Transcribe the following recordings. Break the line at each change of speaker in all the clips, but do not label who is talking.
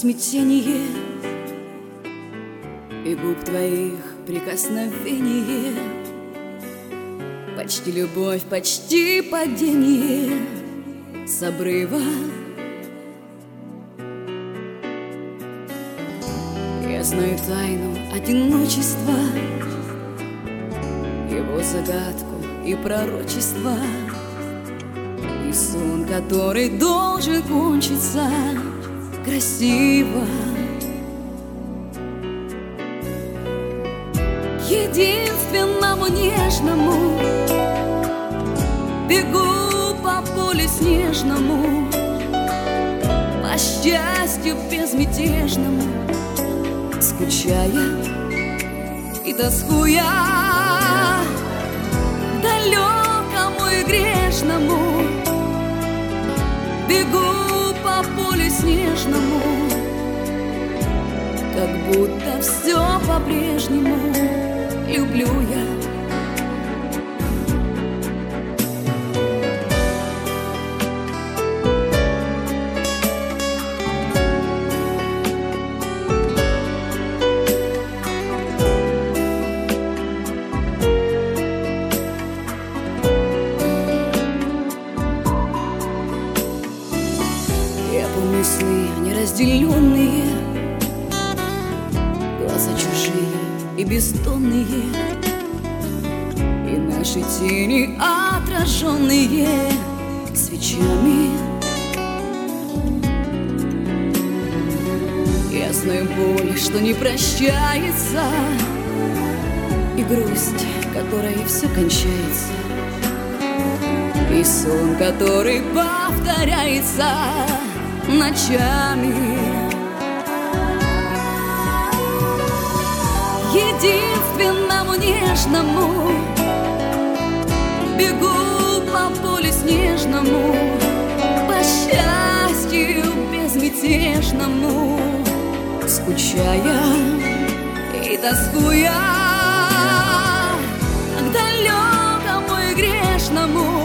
смятение и губ твоих прикосновение. Почти любовь, почти падение с обрыва. Я знаю тайну одиночества, его загадку и пророчество, и сон, который должен кончиться красиво. Единственному нежному бегу по полю снежному, по счастью безмятежному, скучая и тоскуя, далекому и грешному бегу по полю снежному, как будто все по-прежнему люблю я. Я помню сны неразделенные, глаза чужие и бездонные, и наши тени отраженные свечами. Я знаю боль, что не прощается, и грусть, которой все кончается, и сон, который повторяется ночами. Единственному нежному бегу по полю снежному, по счастью безмятежному, скучая и тоскуя, к далекому и грешному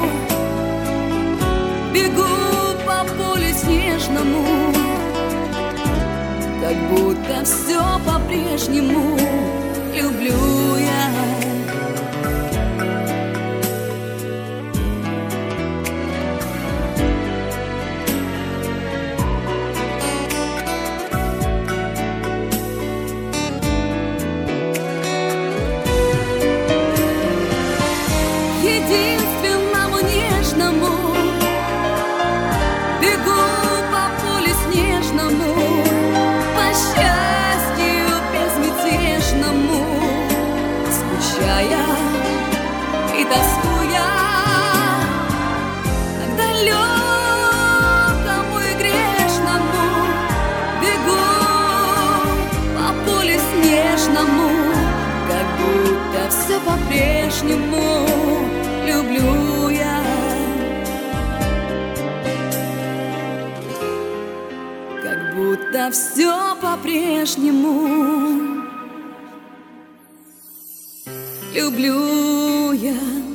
бегу по полю снежному, как будто все по-прежнему люблю я. Единственному нежному бегу по полю снежному, по счастью безмятежному, скучая и тоскуя, к далекому и грешному бегу по полю снежному, как будто все по-прежнему люблю я. Как будто все по-прежнему люблю я.